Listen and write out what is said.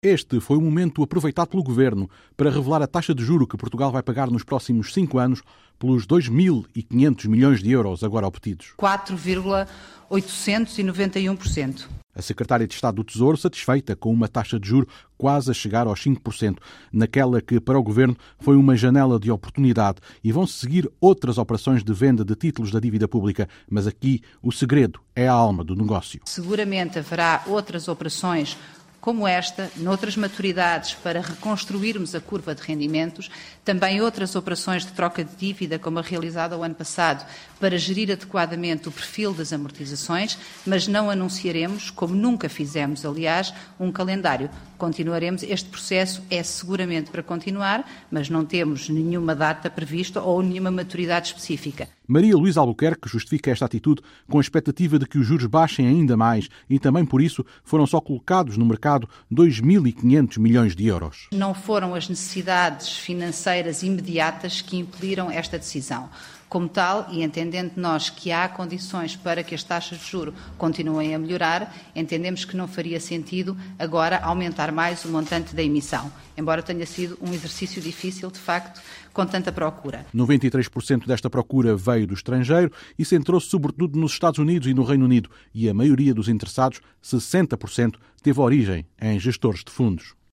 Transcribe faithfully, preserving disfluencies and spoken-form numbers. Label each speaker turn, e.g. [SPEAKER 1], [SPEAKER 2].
[SPEAKER 1] Este foi o momento aproveitado pelo Governo para revelar a taxa de juro que Portugal vai pagar nos próximos cinco anos pelos dois mil e quinhentos milhões de euros agora obtidos.
[SPEAKER 2] quatro vírgula oitocentos e noventa e um por cento.
[SPEAKER 1] A secretária de Estado do Tesouro satisfeita com uma taxa de juro quase a chegar aos cinco por cento, naquela que para o Governo foi uma janela de oportunidade, e vão-se seguir outras operações de venda de títulos da dívida pública, mas aqui o segredo é a alma do negócio.
[SPEAKER 2] Seguramente haverá outras operações como esta, noutras maturidades, para reconstruirmos a curva de rendimentos, também outras operações de troca de dívida, como a realizada o ano passado, para gerir adequadamente o perfil das amortizações, mas não anunciaremos, como nunca fizemos, aliás, um calendário. Continuaremos, este processo é seguramente para continuar, mas não temos nenhuma data prevista ou nenhuma maturidade específica.
[SPEAKER 1] Maria Luísa Albuquerque justifica esta atitude com a expectativa de que os juros baixem ainda mais e também por isso foram só colocados no mercado dois mil e quinhentos milhões de euros.
[SPEAKER 2] Não foram as necessidades financeiras imediatas que impeliram esta decisão. Como tal, e entendendo nós que há condições para que as taxas de juros continuem a melhorar, entendemos que não faria sentido agora aumentar mais o montante da emissão, embora tenha sido um exercício difícil, de facto, com tanta procura.
[SPEAKER 1] noventa e três por cento desta procura veio do estrangeiro e centrou-se sobretudo nos Estados Unidos e no Reino Unido, e a maioria dos interessados, sessenta por cento, teve origem em gestores de fundos.